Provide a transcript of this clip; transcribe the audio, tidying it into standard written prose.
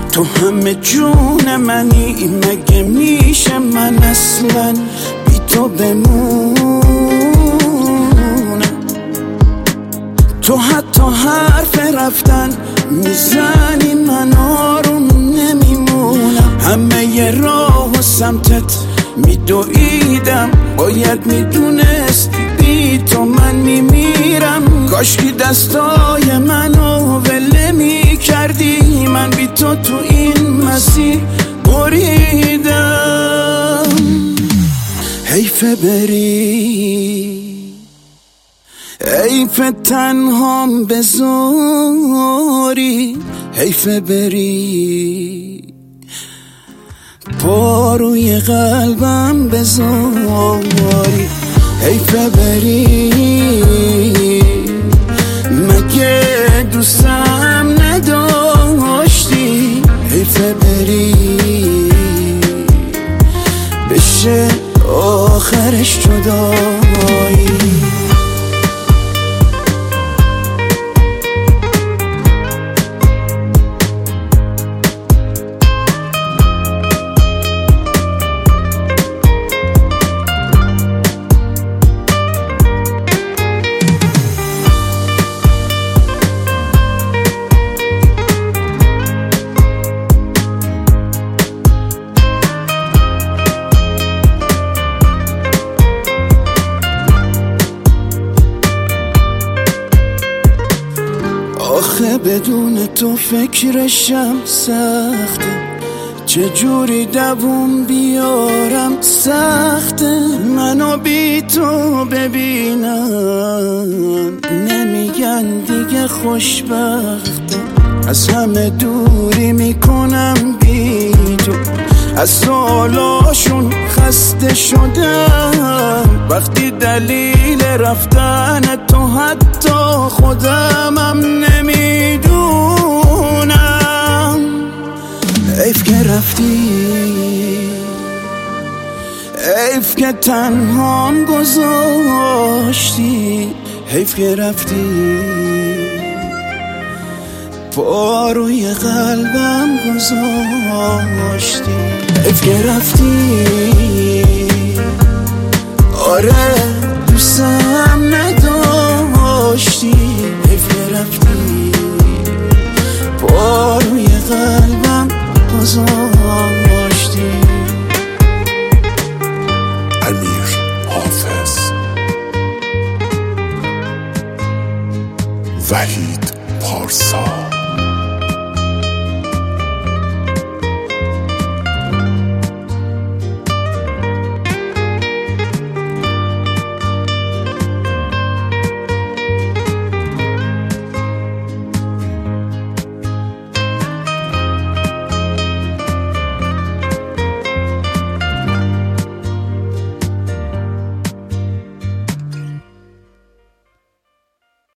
تو همه جون منی، مگه میشه من اصلا بی تو بمونم؟ تو حتی حرف رفتن میزنی من آروم نمیمونم. همه ی راه و سمتت میدویدم، باید میدونستی بی تو من میمیرم. کاشکی دستای منو ول میکردی، من بی تو این مسیر بریدم. حیف بری، حیف تنهام بذاری، حیف بری پا روی قلبم بذاری. حیف بری، مگه دوستم نداشتی؟ حیف بری بشه آخرش جدایی. آخه بدون تو فکرشم سخته، چجوری دووم بیارم سخته. منو بی تو ببینم نمیگن دیگه خوشبخته. از همه دوری میکنم بی تو، از سوالاشون خسته شدم. وقتی دلیل رفتن تو حتی خودمم نمیدونم. حیف که رفتی، حیف که تنهام گذاشتی، حیف که رفتی پا روی قلبم گذاشتی. حیف که رفتی، آره دوستم نداشتی. حیف که رفتی پا روی قلبم گذاشتی. امیر حافظ، وحید پارسا.